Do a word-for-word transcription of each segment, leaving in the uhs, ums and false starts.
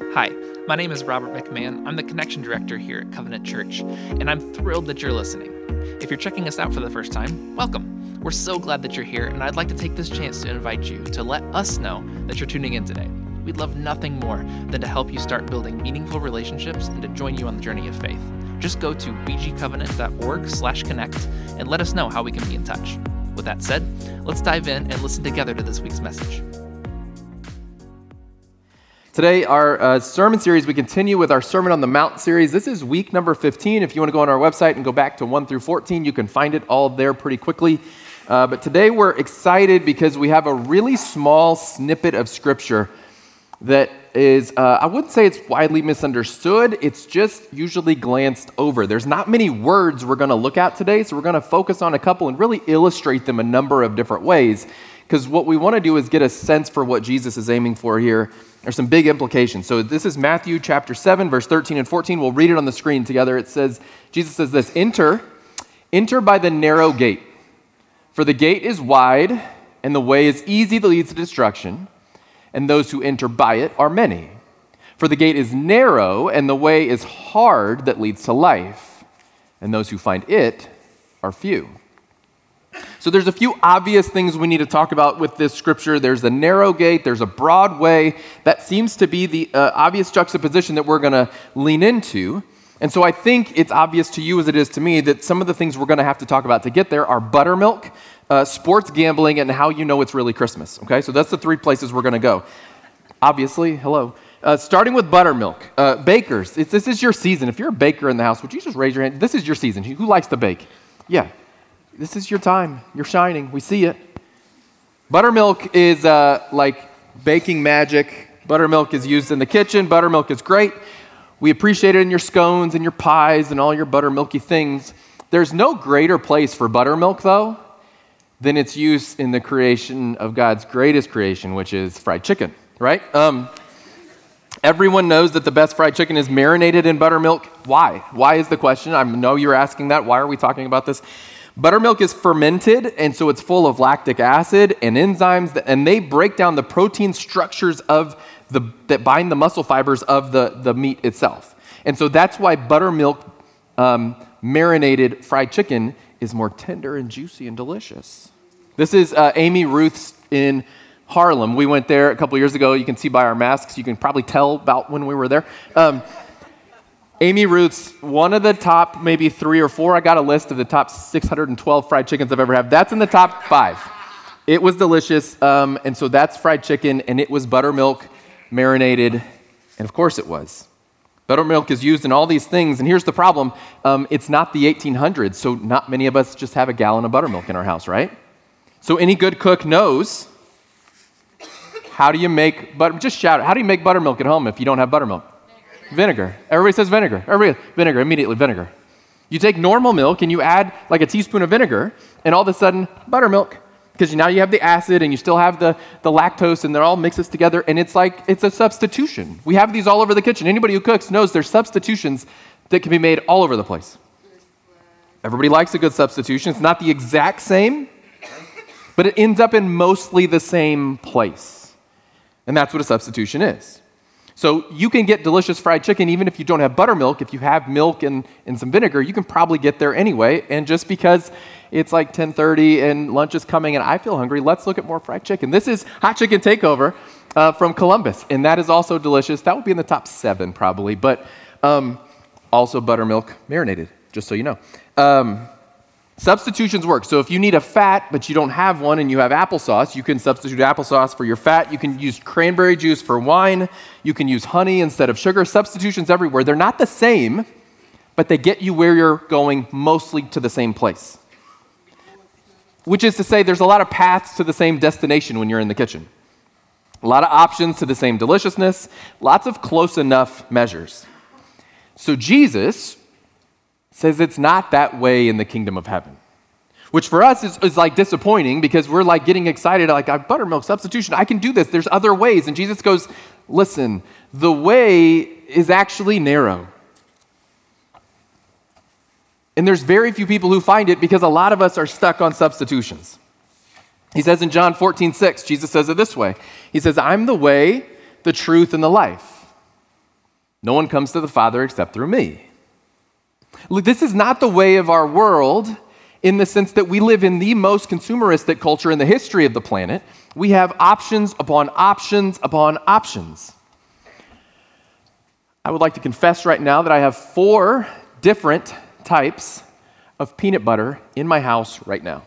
Hi, my name is Robert McMahon. I'm the Connection Director here at Covenant Church, and I'm thrilled that you're listening. If you're checking us out for the first time, welcome. We're so glad that you're here, and I'd like to take this chance to invite you to let us know that you're tuning in today. We'd love nothing more than to help you start building meaningful relationships and to join you on the journey of faith. Just go to b g covenant dot org slash connect and let us know how we can be in touch. With that said, let's dive in and listen together to this week's message. Today, our uh, sermon series, we continue with our Sermon on the Mount series. This is week number fifteen. If you want to go on our website and go back to one through fourteen, you can find it all there pretty quickly. Uh, but today we're excited because we have a really small snippet of Scripture that is, uh, I wouldn't say it's widely misunderstood. It's just usually glanced over. There's not many words we're going to look at today, so we're going to focus on a couple and really illustrate them a number of different ways. Because what we want to do is get a sense for what Jesus is aiming for here. There's some big implications. So this is Matthew chapter seven, verse thirteen and fourteen. We'll read it on the screen together. It says, Jesus says this, Enter, enter by the narrow gate. For the gate is wide, and the way is easy that leads to destruction, and those who enter by it are many. For the gate is narrow, and the way is hard that leads to life, and those who find it are few. So there's a few obvious things we need to talk about with this scripture. There's a narrow gate, there's a broad way. That seems to be the uh, obvious juxtaposition that we're going to lean into. And so I think it's obvious to you as it is to me that some of the things we're going to have to talk about to get there are buttermilk, uh, sports gambling, and how you know it's really Christmas. Okay, so that's the three places we're going to go. Obviously, hello. Uh, starting with buttermilk. Uh, bakers, it's, this is your season. If you're a baker in the house, would you just raise your hand? This is your season. Who likes to bake? Yeah. This is your time. You're shining. We see it. Buttermilk is uh, like baking magic. Buttermilk is used in the kitchen. Buttermilk is great. We appreciate it in your scones and your pies and all your buttermilky things. There's no greater place for buttermilk, though, than its use in the creation of God's greatest creation, which is fried chicken, right? Um, everyone knows that the best fried chicken is marinated in buttermilk. Why? Why is the question? I know you're asking that. Why are we talking about this? Buttermilk is fermented, and so it's full of lactic acid and enzymes, that, and they break down the protein structures of the that bind the muscle fibers of the, the meat itself. And so that's why buttermilk um, marinated fried chicken is more tender and juicy and delicious. This is uh, Amy Ruth's in Harlem. We went there a couple years ago. You can see by our masks. You can probably tell about when we were there. Um, Amy Ruth's, one of the top maybe three or four. I got a list of the top six hundred twelve fried chickens I've ever had. That's in the top five. It was delicious, um, and so that's fried chicken, and it was buttermilk marinated, and of course it was. Buttermilk is used in all these things, and here's the problem. Um, it's not the eighteen hundreds, so not many of us just have a gallon of buttermilk in our house, right? So any good cook knows, how do you make, butter? just shout it, how do you make buttermilk at home if you don't have buttermilk? Vinegar. Everybody says vinegar. Everybody, vinegar, immediately vinegar. You take normal milk and you add like a teaspoon of vinegar, and all of a sudden, buttermilk. Because now you have the acid and you still have the, the lactose, and they're all mixes together, and it's like, it's a substitution. We have these all over the kitchen. Anybody who cooks knows there's substitutions that can be made all over the place. Everybody likes a good substitution. It's not the exact same, but it ends up in mostly the same place. And that's what a substitution is. So you can get delicious fried chicken even if you don't have buttermilk. If you have milk and, and some vinegar, you can probably get there anyway. And just because it's like ten thirty and lunch is coming and I feel hungry, let's look at more fried chicken. This is Hot Chicken Takeover uh, from Columbus, and that is also delicious. That would be in the top seven probably, but um, also buttermilk marinated, just so you know. Um, Substitutions work. So if you need a fat, but you don't have one and you have applesauce, you can substitute applesauce for your fat. You can use cranberry juice for wine. You can use honey instead of sugar. Substitutions everywhere. They're not the same, but they get you where you're going mostly to the same place. Which is to say there's a lot of paths to the same destination when you're in the kitchen. A lot of options to the same deliciousness. Lots of close enough measures. So Jesus says it's not that way in the kingdom of heaven, which for us is, is like disappointing because we're like getting excited, like, I buttermilk substitution, I can do this, there's other ways. And Jesus goes, listen, the way is actually narrow. And there's very few people who find it because a lot of us are stuck on substitutions. He says in John fourteen six, Jesus says it this way. He says, I'm the way, the truth, and the life. No one comes to the Father except through me. Look, this is not the way of our world in the sense that we live in the most consumeristic culture in the history of the planet. We have options upon options upon options. I would like to confess right now that I have four different types of peanut butter in my house right now.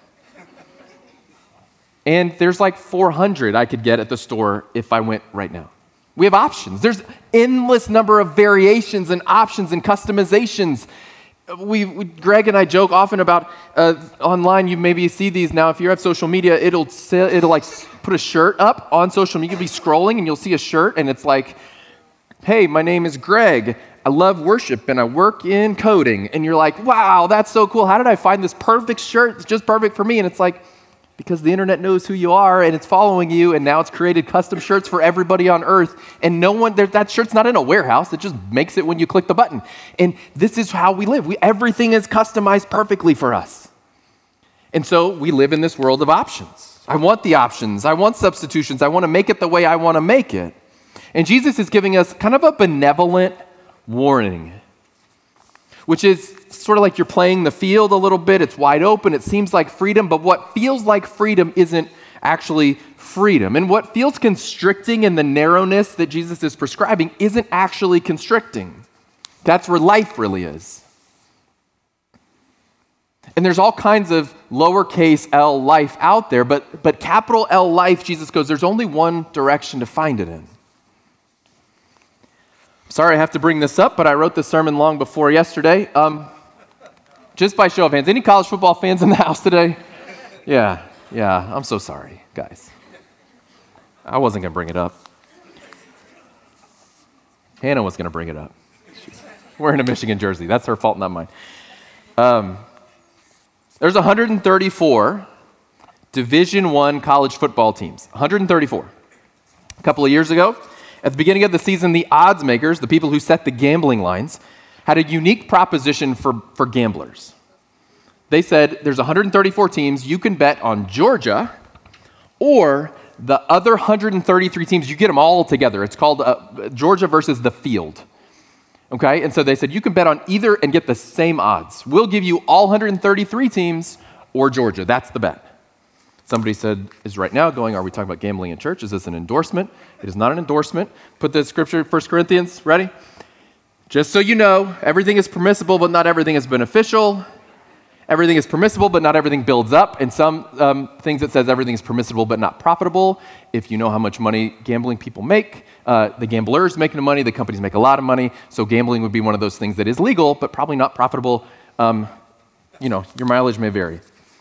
And there's like four hundred I could get at the store if I went right now. We have options. There's endless number of variations and options and customizations. We, we Greg and I joke often about uh, online. You maybe see these now. If you have social media, it'll say, it'll like put a shirt up on social media. You'll be scrolling and you'll see a shirt, and it's like, "Hey, my name is Greg. I love worship and I work in coding." And you're like, "Wow, that's so cool. How did I find this perfect shirt? It's just perfect for me." And it's like, because the internet knows who you are and it's following you, and now it's created custom shirts for everybody on earth, and no one, that shirt's not in a warehouse, it just makes it when you click the button. And this is how we live. We, everything is customized perfectly for us. And so we live in this world of options. I want the options, I want substitutions, I want to make it the way I want to make it. And Jesus is giving us kind of a benevolent warning, which is sort of like you're playing the field a little bit. It's wide open. It seems like freedom, but what feels like freedom isn't actually freedom. And what feels constricting in the narrowness that Jesus is prescribing isn't actually constricting. That's where life really is. And there's all kinds of lowercase L life out there, but, but capital L life, Jesus goes, there's only one direction to find it in. Sorry I have to bring this up, but I wrote this sermon long before yesterday. Um, just by show of hands, any college football fans in the house today? Yeah, yeah, I'm so sorry, guys. I wasn't going to bring it up. Hannah was going to bring it up. She's wearing a Michigan jersey. That's her fault, not mine. Um, there's one hundred thirty-four Division I college football teams, one hundred thirty-four. A couple of years ago, at the beginning of the season, the odds makers, the people who set the gambling lines, had a unique proposition for, for gamblers. They said, there's one hundred thirty-four teams, you can bet on Georgia or the other one hundred thirty-three teams. You get them all together. It's called uh, Georgia versus the field. Okay, and so they said, you can bet on either and get the same odds. We'll give you all one hundred thirty-three teams or Georgia. That's the bet. Somebody said, is right now going, are we talking about gambling in church? Is this an endorsement? It is not an endorsement. Put the scripture, First Corinthians, ready? Just so you know, everything is permissible, but not everything is beneficial. Everything is permissible, but not everything builds up. And some um, things it says everything is permissible, but not profitable. If you know how much money gambling people make, uh, the gamblers making the money, the companies make a lot of money. So gambling would be one of those things that is legal, but probably not profitable. Um, you know, your mileage may vary.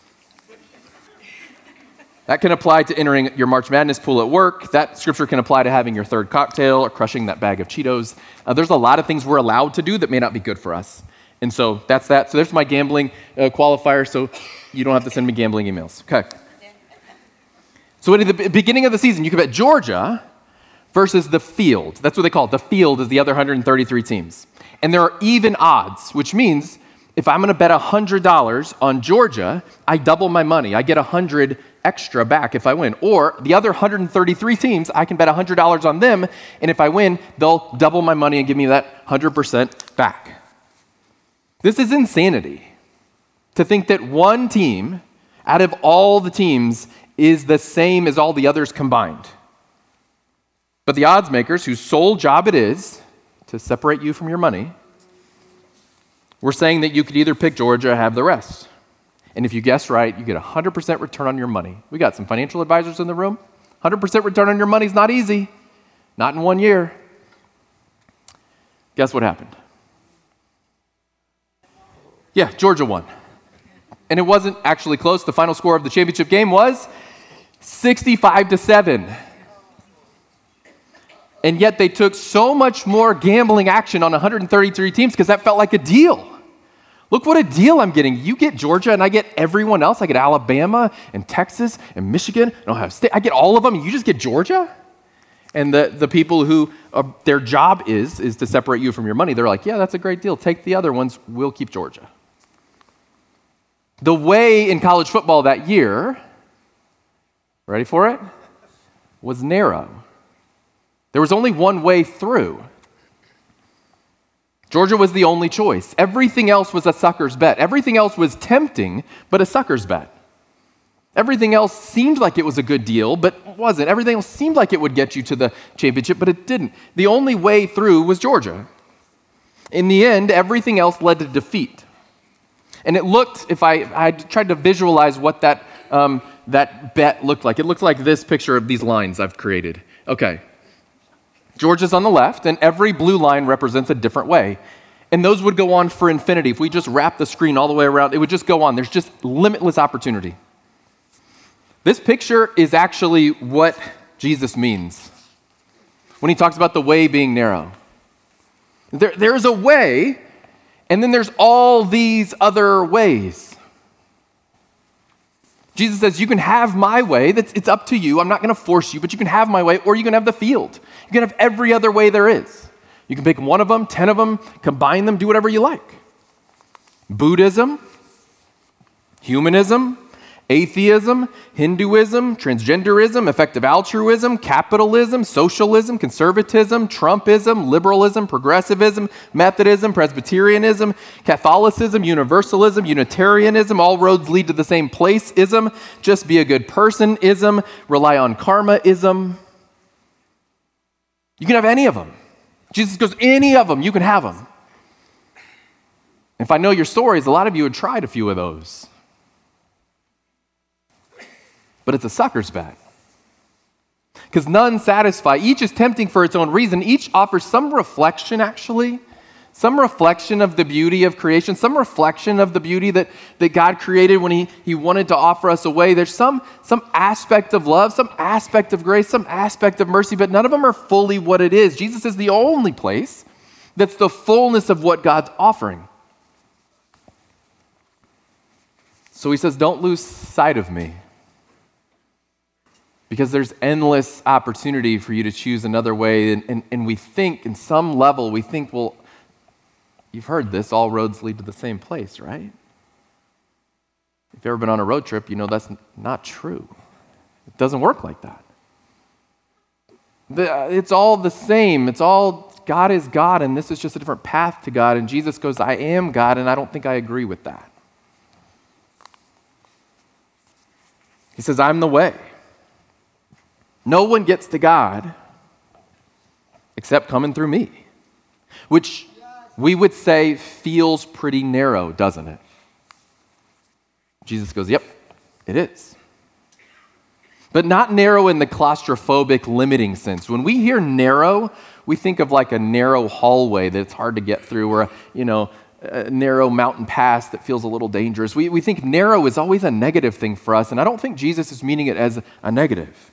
That can apply to entering your March Madness pool at work. That scripture can apply to having your third cocktail or crushing that bag of Cheetos. Uh, there's a lot of things we're allowed to do that may not be good for us. And so that's that. So there's my gambling uh, qualifier, so you don't have to send me gambling emails. Okay. So at the beginning of the season, you can bet Georgia versus the field. That's what they call it. The field is the other one hundred thirty-three teams. And there are even odds, which means if I'm going to bet one hundred dollars on Georgia, I double my money. I get one hundred extra back if I win. Or the other one hundred thirty-three teams, I can bet one hundred dollars on them, and if I win, they'll double my money and give me that one hundred percent back. This is insanity, to think that one team out of all the teams is the same as all the others combined. But the odds makers, whose sole job it is to separate you from your money, were saying that you could either pick Georgia or have the rest. And if you guess right, you get a one hundred percent return on your money. We got some financial advisors in the room. one hundred percent return on your money is not easy. Not in one year. Guess what happened? Yeah, Georgia won. And it wasn't actually close. The final score of the championship game was sixty-five to seven. And yet they took so much more gambling action on one hundred thirty-three teams because that felt like a deal. Look what a deal I'm getting. You get Georgia and I get everyone else. I get Alabama and Texas and Michigan and Ohio State. I get all of them and you just get Georgia? And the, the people who uh, their job is, is to separate you from your money, they're like, yeah, that's a great deal. Take the other ones. We'll keep Georgia. The way in college football that year, ready for it, was narrow. There was only one way through. Georgia was the only choice. Everything else was a sucker's bet. Everything else was tempting, but a sucker's bet. Everything else seemed like it was a good deal, but wasn't. Everything else seemed like it would get you to the championship, but it didn't. The only way through was Georgia. In the end, everything else led to defeat. And it looked, if I, I tried to visualize what that, um, that bet looked like, it looked like this picture of these lines I've created. Okay. Georgia's on the left, and every blue line represents a different way. And those would go on for infinity. If we just wrap the screen all the way around, it would just go on. There's just limitless opportunity. This picture is actually what Jesus means when he talks about the way being narrow. There, there's a way, and then there's all these other ways. Jesus says, you can have my way. That's, it's up to you. I'm not going to force you, but you can have my way, or you can have the field. You can have every other way there is. You can pick one of them, ten of them, combine them, do whatever you like. Buddhism, humanism, atheism, Hinduism, transgenderism, effective altruism, capitalism, socialism, conservatism, Trumpism, liberalism, progressivism, Methodism, Presbyterianism, Catholicism, Universalism, Unitarianism, all roads lead to the same place-ism, just be a good person-ism, rely on karma-ism. You can have any of them. Jesus goes, any of them, you can have them. If I know your stories, a lot of you had tried a few of those. But it's a sucker's bet. Because none satisfy. Each is tempting for its own reason. Each offers some reflection, actually. Some reflection of the beauty of creation. Some reflection of the beauty that, that God created when he, he wanted to offer us a way. There's some, some aspect of love, some aspect of grace, some aspect of mercy, but none of them are fully what it is. Jesus is the only place that's the fullness of what God's offering. So he says, don't lose sight of me. Because there's endless opportunity for you to choose another way. And, and, and we think, in some level, we think, well, you've heard this, all roads lead to the same place, right? If you've ever been on a road trip, you know that's not true. It doesn't work like that. The, it's all the same. It's all, God is God, and this is just a different path to God. And Jesus goes, I am God, and I don't think I agree with that. He says, I'm the way. No one gets to God except coming through me, which we would say feels pretty narrow, doesn't it? Jesus goes, yep, it is. But not narrow in the claustrophobic, limiting sense. When we hear narrow, we think of like a narrow hallway that it's hard to get through, or a, you know, a narrow mountain pass that feels a little dangerous. We, we think narrow is always a negative thing for us, and I don't think Jesus is meaning it as a negative.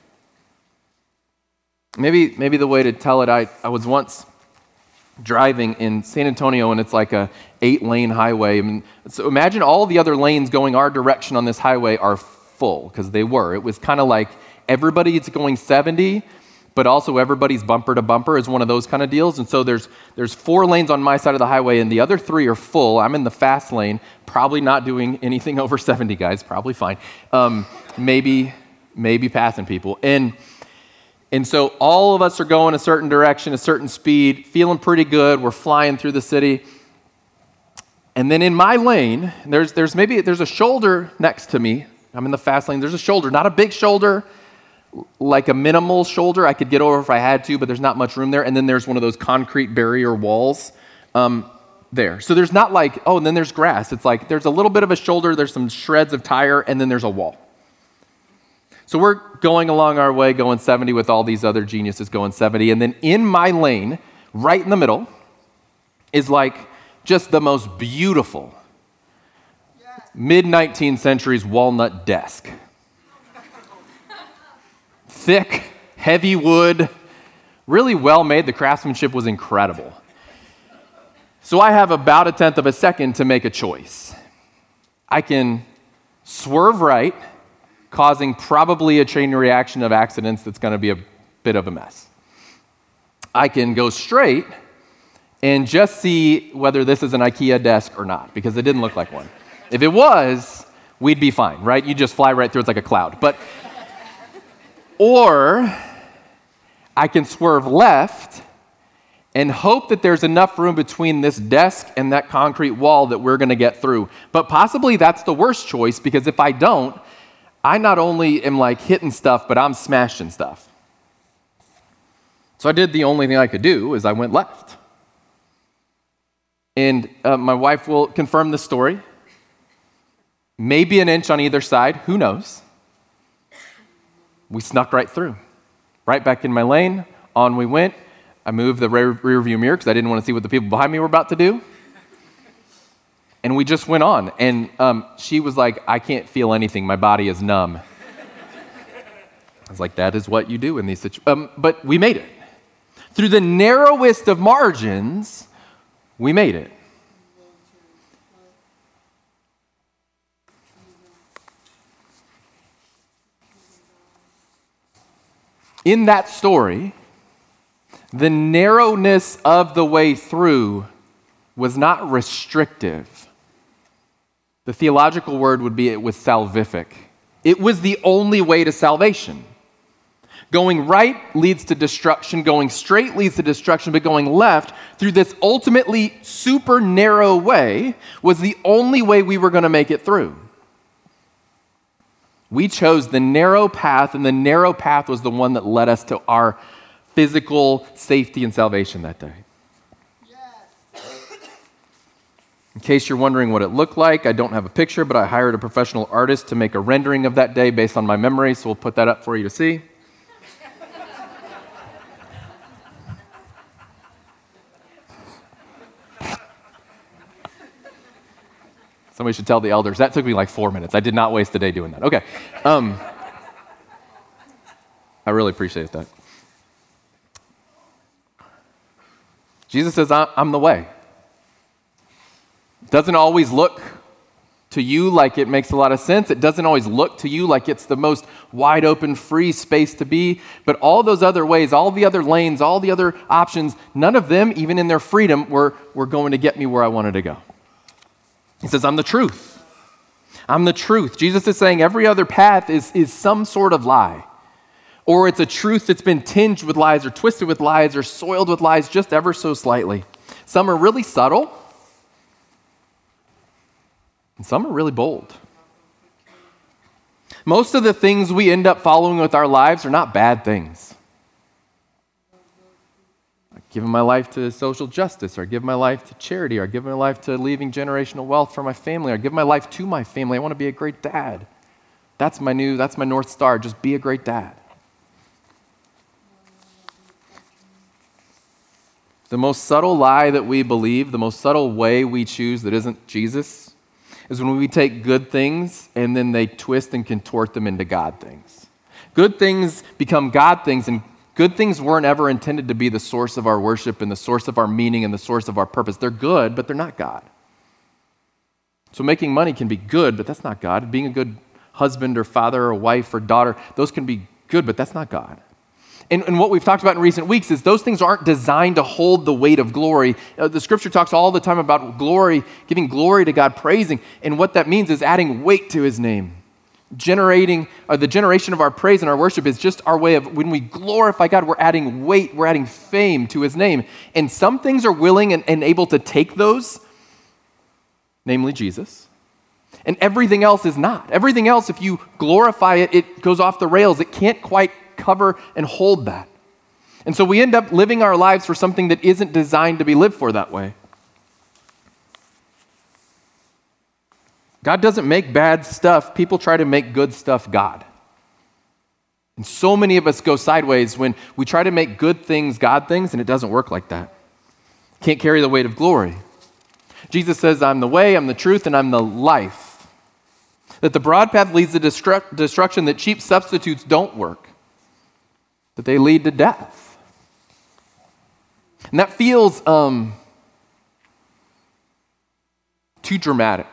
Maybe maybe the way to tell it, I, I was once driving in San Antonio, and it's like a eight-lane highway. I mean, so imagine all the other lanes going our direction on this highway are full, because they were. It was kind of like everybody's going seventy, but also everybody's bumper to bumper is one of those kind of deals. And so there's there's four lanes on my side of the highway, and the other three are full. I'm in the fast lane, probably not doing anything over seventy, guys, probably fine. Um, maybe, maybe passing people. And And so all of us are going a certain direction, a certain speed, feeling pretty good. We're flying through the city. And then in my lane, there's there's maybe there's a shoulder next to me. I'm in the fast lane. There's a shoulder, not a big shoulder, like a minimal shoulder I could get over if I had to, but there's not much room there. And then there's one of those concrete barrier walls um, there. So there's not like, oh, and then there's grass. It's like there's a little bit of a shoulder, there's some shreds of tire, and then there's a wall. So we're going along our way, going seventy with all these other geniuses going seventy. And then in my lane, right in the middle, is like just the most beautiful mid-nineteenth centuries walnut desk. Thick, heavy wood, really well made. The craftsmanship was incredible. So I have about a tenth of a second to make a choice. I can swerve right, causing probably a chain reaction of accidents that's going to be a bit of a mess. I can go straight and just see whether this is an IKEA desk or not, because it didn't look like one. If it was, we'd be fine, right? You just fly right through, it's like a cloud. But, or I can swerve left and hope that there's enough room between this desk and that concrete wall that we're going to get through. But possibly that's the worst choice, because if I don't, I not only am like hitting stuff, but I'm smashing stuff. So I did the only thing I could do, is I went left. And uh, my wife will confirm the story. Maybe an inch on either side, who knows? We snuck right through. Right back in my lane, on we went. I moved the rear, rear view mirror because I didn't want to see what the people behind me were about to do. And we just went on. And um, she was like, I can't feel anything. My body is numb. I was like, that is what you do in these situations. Um, but we made it. Through the narrowest of margins, we made it. In that story, the narrowness of the way through was not restrictive. The theological word would be it was salvific. It was the only way to salvation. Going right leads to destruction, going straight leads to destruction, but going left through this ultimately super narrow way was the only way we were going to make it through. We chose the narrow path, and the narrow path was the one that led us to our physical safety and salvation that day. In case you're wondering what it looked like, I don't have a picture, but I hired a professional artist to make a rendering of that day based on my memory, so we'll put that up for you to see. Somebody should tell the elders. That took me like four minutes. I did not waste the day doing that. Okay. Um, I really appreciate that. Jesus says, I'm the way. It doesn't always look to you like it makes a lot of sense. It doesn't always look to you like it's the most wide open, free space to be. But all those other ways, all the other lanes, all the other options, none of them, even in their freedom, were, were going to get me where I wanted to go. He says, I'm the truth. I'm the truth. Jesus is saying every other path is, is some sort of lie. Or it's a truth that's been tinged with lies or twisted with lies or soiled with lies just ever so slightly. Some are really subtle, and some are really bold. Most of the things we end up following with our lives are not bad things. Like giving my life to social justice, or give my life to charity, or give my life to leaving generational wealth for my family, or give my life to my family. I want to be a great dad. That's my new, that's my North Star, just be a great dad. The most subtle lie that we believe, the most subtle way we choose that isn't Jesus, is when we take good things and then they twist and contort them into God things. Good things become God things, and good things weren't ever intended to be the source of our worship and the source of our meaning and the source of our purpose. They're good, but they're not God. So making money can be good, but that's not God. Being a good husband or father or wife or daughter, those can be good, but that's not God. And, and what we've talked about in recent weeks is those things aren't designed to hold the weight of glory. Uh, the scripture talks all the time about glory, giving glory to God, praising. And what that means is adding weight to his name. Generating, uh, the generation of our praise and our worship is just our way of, when we glorify God, we're adding weight, we're adding fame to his name. And some things are willing and, and able to take those, namely Jesus. And everything else is not. Everything else, if you glorify it, it goes off the rails. It can't quite cover and hold that. And so we end up living our lives for something that isn't designed to be lived for that way. God doesn't make bad stuff. People try to make good stuff God. And so many of us go sideways when we try to make good things God things, and it doesn't work like that. Can't carry the weight of glory. Jesus says, I'm the way, I'm the truth, and I'm the life. That the broad path leads to destru- destruction, that cheap substitutes don't work. That they lead to death. And that feels um, too dramatic.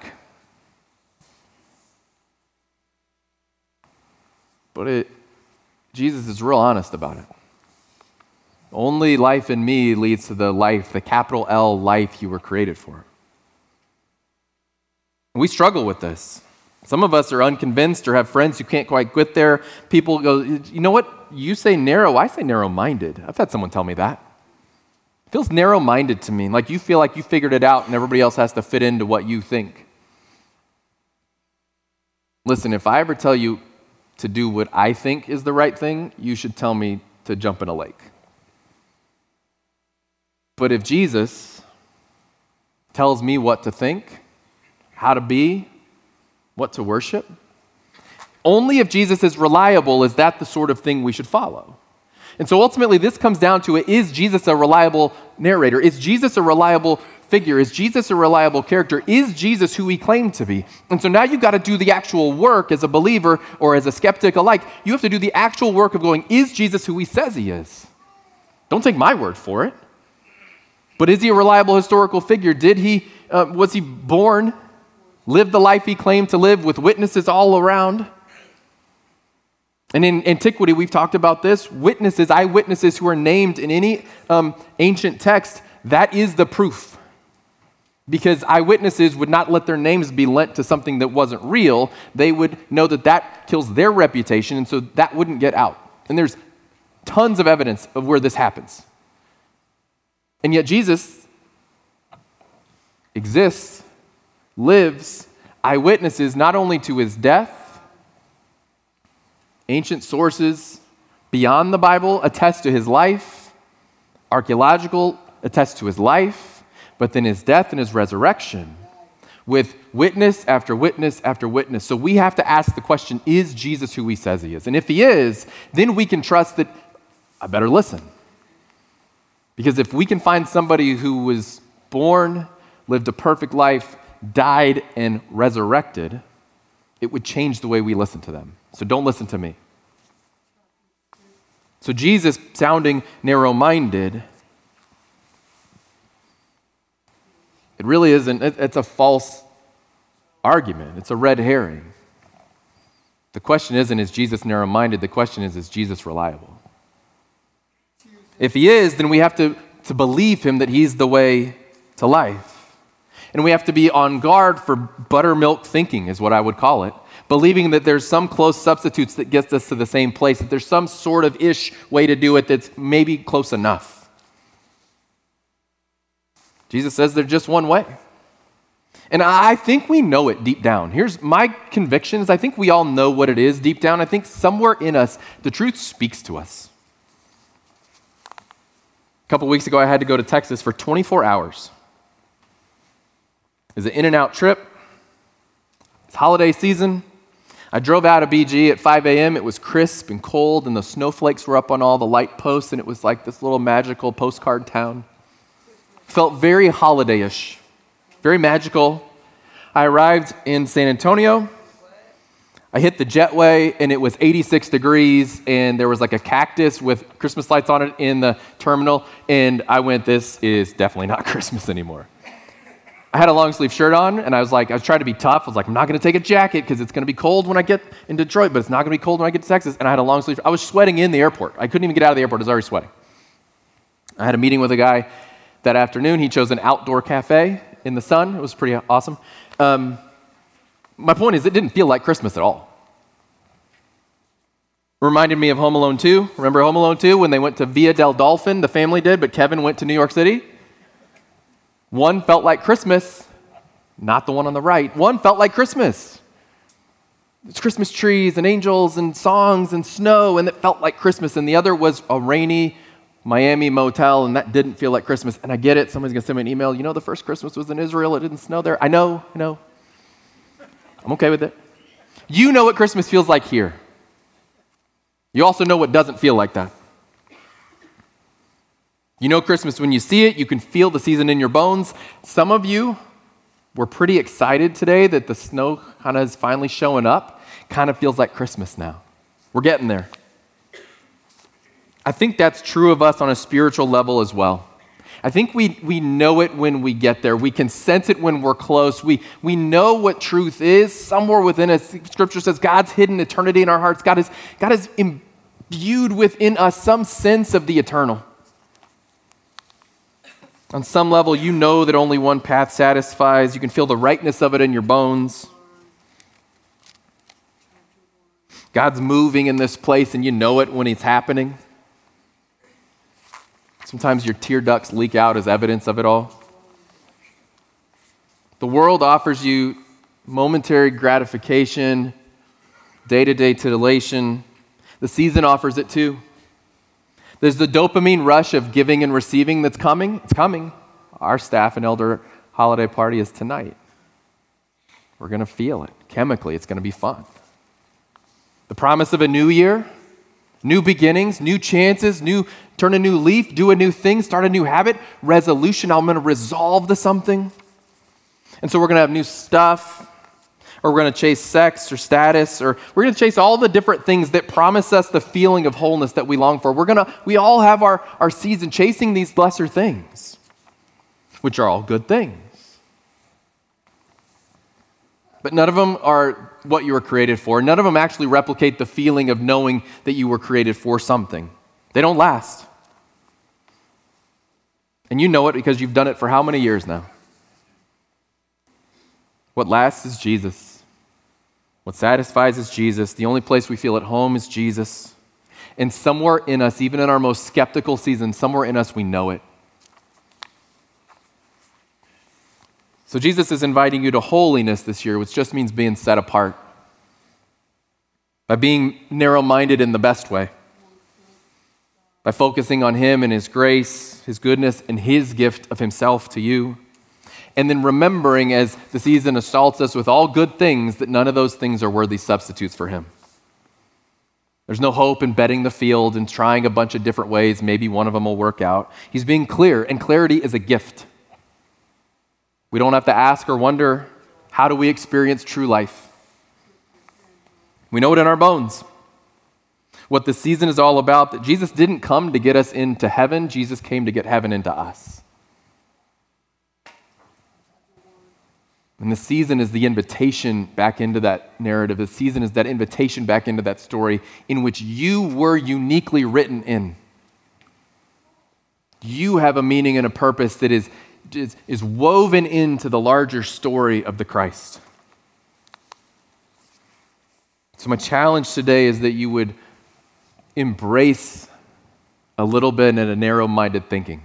But it, Jesus is real honest about it. Only life in me leads to the life, the capital L life you were created for. We struggle with this. Some of us are unconvinced or have friends who can't quite get there. People go, you know what? You say narrow, I say narrow-minded. I've had someone tell me that. It feels narrow-minded to me, like you feel like you figured it out and everybody else has to fit into what you think. Listen, if I ever tell you to do what I think is the right thing, you should tell me to jump in a lake. But if Jesus tells me what to think, how to be, what to worship, only if Jesus is reliable is that the sort of thing we should follow. And so ultimately this comes down to, is Jesus a reliable narrator? Is Jesus a reliable figure? Is Jesus a reliable character? Is Jesus who he claimed to be? And so now you've got to do the actual work as a believer or as a skeptic alike. You have to do the actual work of going, is Jesus who he says he is? Don't take my word for it. But is he a reliable historical figure? Did he, uh, was he born, lived the life he claimed to live with witnesses all around? And in antiquity, we've talked about this, witnesses, eyewitnesses who are named in any um, ancient text, that is the proof. Because eyewitnesses would not let their names be lent to something that wasn't real. They would know that that kills their reputation, and so that wouldn't get out. And there's tons of evidence of where this happens. And yet Jesus exists, lives, eyewitnesses not only to his death. Ancient sources beyond the Bible attest to his life. Archaeological attest to his life, but then his death and his resurrection with witness after witness after witness. So we have to ask the question, is Jesus who he says he is? And if he is, then we can trust that I better listen. Because if we can find somebody who was born, lived a perfect life, died, and resurrected, it would change the way we listen to them. So don't listen to me. So Jesus, sounding narrow-minded, it really isn't, it, it's a false argument. It's a red herring. The question isn't, is Jesus narrow-minded? The question is, is Jesus reliable? If he is, then we have to, to believe him that he's the way to life. And we have to be on guard for buttermilk thinking, is what I would call it. Believing that there's some close substitutes that gets us to the same place, that there's some sort of ish way to do it that's maybe close enough. Jesus says there's just one way. And I think we know it deep down. Here's my convictions. I think we all know what it is deep down. I think somewhere in us, the truth speaks to us. A couple weeks ago, I had to go to Texas for twenty-four hours. It was an in-and-out trip. It's holiday season. I drove out of B G at five a.m. It was crisp and cold, and the snowflakes were up on all the light posts, and it was like this little magical postcard town. Felt very holiday-ish, very magical. I arrived in San Antonio. I hit the jetway, and it was eighty-six degrees, and there was like a cactus with Christmas lights on it in the terminal, and I went, this is definitely not Christmas anymore. I had a long sleeve shirt on, and I was like, I was trying to be tough. I was like, I'm not going to take a jacket because it's going to be cold when I get in Detroit, but it's not going to be cold when I get to Texas. And I had a long sleeve. I was sweating in the airport. I couldn't even get out of the airport. I was already sweating. I had a meeting with a guy that afternoon. He chose an outdoor cafe in the sun. It was pretty awesome. Um, my point is, it didn't feel like Christmas at all. Reminded me of Home Alone two. Remember Home Alone two when they went to Via del Dolphin? The family did, but Kevin went to New York City. One felt like Christmas, not the one on the right. One felt like Christmas. It's Christmas trees and angels and songs and snow, and it felt like Christmas. And the other was a rainy Miami motel, and that didn't feel like Christmas. And I get it. Somebody's going to send me an email. You know, the first Christmas was in Israel. It didn't snow there. I know, I know. I'm okay with it. You know what Christmas feels like here. You also know what doesn't feel like that. You know Christmas when you see it. You can feel the season in your bones. Some of you were pretty excited today that the snow kind of is finally showing up. Kind of feels like Christmas now. We're getting there. I think that's true of us on a spiritual level as well. I think we, we know it when we get there. We can sense it when we're close. We, we know what truth is somewhere within us. Scripture says God's hidden eternity in our hearts. God is, God is imbued within us some sense of the eternal. On some level, you know that only one path satisfies. You can feel the rightness of it in your bones. God's moving in this place, and you know it when it's happening. Sometimes your tear ducts leak out as evidence of it all. The world offers you momentary gratification, day-to-day titillation. The season offers it too. There's the dopamine rush of giving and receiving that's coming. It's coming. Our staff and elder holiday party is tonight. We're going to feel it. Chemically, it's going to be fun. The promise of a new year, new beginnings, new chances, new turn a new leaf, do a new thing, start a new habit, resolution. I'm going to resolve to something. And so we're going to have new stuff, or we're going to chase sex or status, or we're going to chase all the different things that promise us the feeling of wholeness that we long for. We're going to, we all have our, our season chasing these lesser things, which are all good things. But none of them are what you were created for. None of them actually replicate the feeling of knowing that you were created for something. They don't last. And you know it because you've done it for how many years now? What lasts is Jesus. What satisfies is Jesus. The only place we feel at home is Jesus. And somewhere in us, even in our most skeptical season, somewhere in us we know it. So Jesus is inviting you to holiness this year, which just means being set apart. By being narrow-minded in the best way. By focusing on Him and His grace, His goodness, and His gift of Himself to you. And then remembering as the season assaults us with all good things that none of those things are worthy substitutes for Him. There's no hope in betting the field and trying a bunch of different ways. Maybe one of them will work out. He's being clear, and clarity is a gift. We don't have to ask or wonder, how do we experience true life? We know it in our bones. What the season is all about, that Jesus didn't come to get us into heaven, Jesus came to get heaven into us. And the season is the invitation back into that narrative. The season is that invitation back into that story in which you were uniquely written in. You have a meaning and a purpose that is Is, is woven into the larger story of the Christ. So my challenge today is that you would embrace a little bit in a narrow-minded thinking.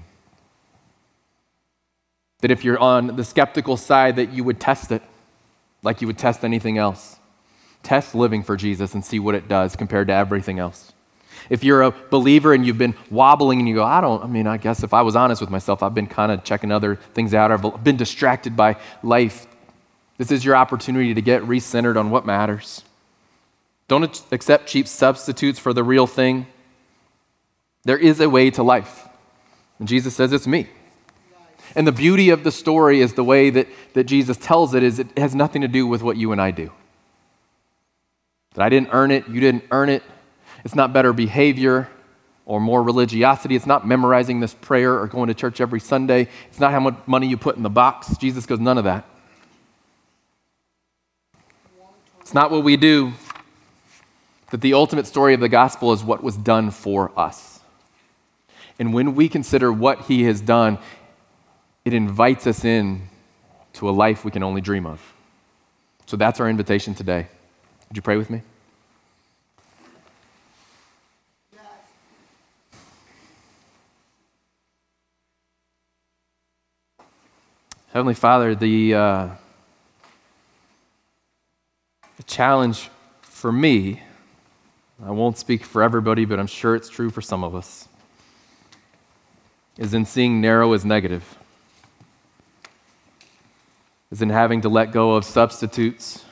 That if you're on the skeptical side, that you would test it like you would test anything else. Test living for Jesus and see what it does compared to everything else. If you're a believer and you've been wobbling and you go, I don't, I mean, I guess if I was honest with myself, I've been kind of checking other things out. I've been distracted by life. This is your opportunity to get recentered on what matters. Don't accept cheap substitutes for the real thing. There is a way to life. And Jesus says it's me. And the beauty of the story is the way that, that Jesus tells it is it has nothing to do with what you and I do. That I didn't earn it, you didn't earn it. It's not better behavior or more religiosity. It's not memorizing this prayer or going to church every Sunday. It's not how much money you put in the box. Jesus goes, none of that. It's not what we do. That the ultimate story of the gospel is what was done for us. And when we consider what He has done, it invites us in to a life we can only dream of. So that's our invitation today. Would you pray with me? Heavenly Father, the, uh, the challenge for me, I won't speak for everybody, but I'm sure it's true for some of us, is in seeing narrow as negative, is in having to let go of substitutes.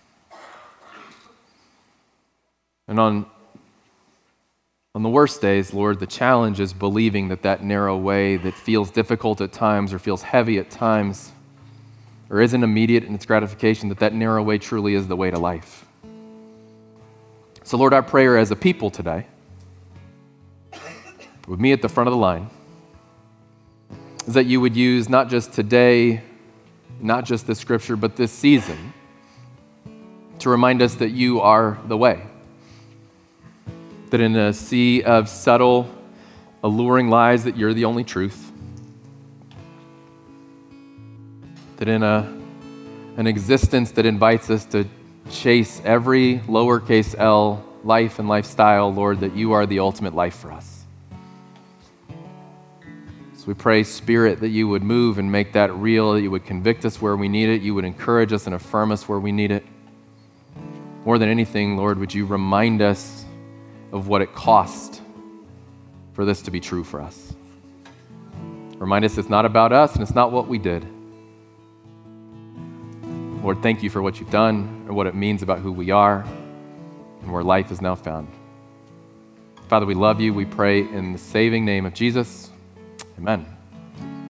And on, on the worst days, Lord, the challenge is believing that that narrow way that feels difficult at times or feels heavy at times or isn't immediate in its gratification, that that narrow way truly is the way to life. So Lord, our prayer as a people today, with me at the front of the line, is that you would use not just today, not just this scripture, but this season to remind us that you are the way. That in a sea of subtle, alluring lies, that you're the only truth. That in a, an existence that invites us to chase every lowercase L life and lifestyle, Lord, that you are the ultimate life for us. We pray, Spirit, that you would move and make that real, that you would convict us where we need it, you would encourage us and affirm us where we need it. More than anything, Lord, would you remind us of what it cost for this to be true for us. Remind us it's not about us and it's not what we did. Lord, thank you for what you've done and what it means about who we are and where life is now found. Father, we love you. We pray in the saving name of Jesus. Amen.